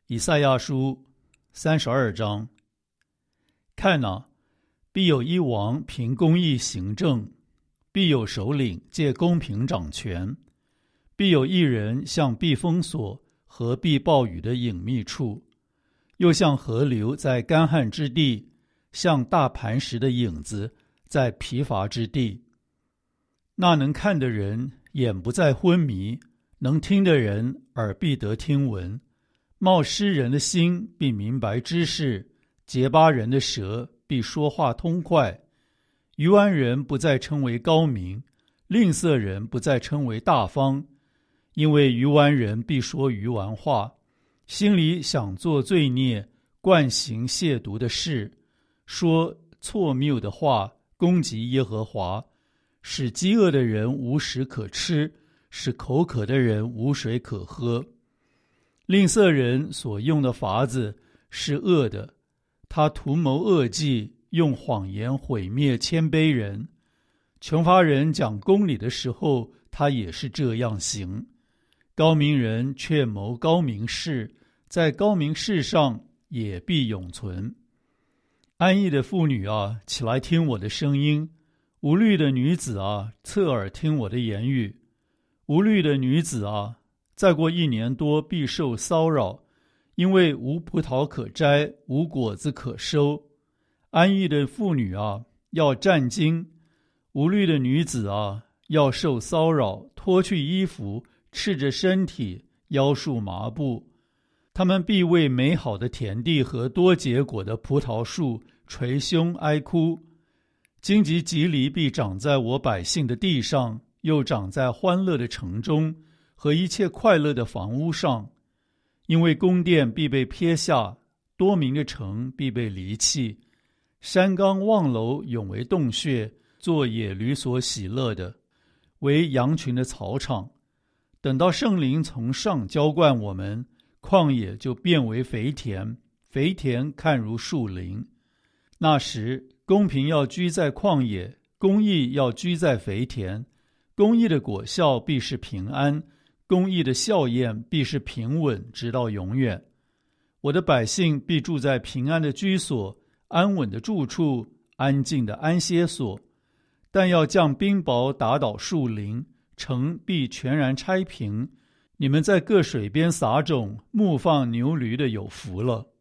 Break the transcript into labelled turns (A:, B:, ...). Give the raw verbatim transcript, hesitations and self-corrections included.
A: 以赛亚书三十二章，看哪，必有一王凭公义行政，必有首领借公平掌权，必有一人像避风所和避暴雨的隐秘处，又像河流在干旱之地，像大磐石的影子在疲乏之地。那能看的人眼不再昏迷，能听的人耳必得听闻。冒失人的心必明白知识，结巴人的舌必说话通快。愚顽人不再称为高明，吝啬人不再称为大方，因为愚顽人必说愚顽话，心里想做罪孽，惯行亵渎的事，说错谬的话，攻击耶和华，使饥饿的人无食可吃，使口渴的人无水可喝。吝啬人所用的法子是恶的，他图谋恶计，用谎言毁灭谦卑人。穷乏人讲公理的时候，他也是这样行。高明人却谋高明事，在高明事上也必永存。安逸的妇女啊，起来听我的声音；无虑的女子啊，侧耳听我的言语。无虑的女子啊，再过一年多必受骚扰，因为无葡萄可摘，无果子可收。安逸的妇女啊，要战惊；无虑的女子啊，要受骚扰，脱去衣服，赤着身体，腰束麻布。他们必为美好的田地和多结果的葡萄树捶胸哀哭。荆棘蒺藜必长在我百姓的地上，又长在欢乐的城中和一切快乐的房屋上。因为宫殿必被撇下，多民的城必被离弃，山冈望楼永为洞穴，做野驴所喜乐的，为羊群的草场。等到圣灵从上浇灌我们，旷野就变为肥田，肥田看如树林。那时公平要居在旷野，公义要居在肥田。公义的果效必是平安，公义的笑靥必是平稳，直到永远。我的百姓必住在平安的居所，安稳的住处，安静的安歇所。但要降冰雹打倒树林，城必全然拆平。你们在各水边撒种，牧放牛驴的有福了。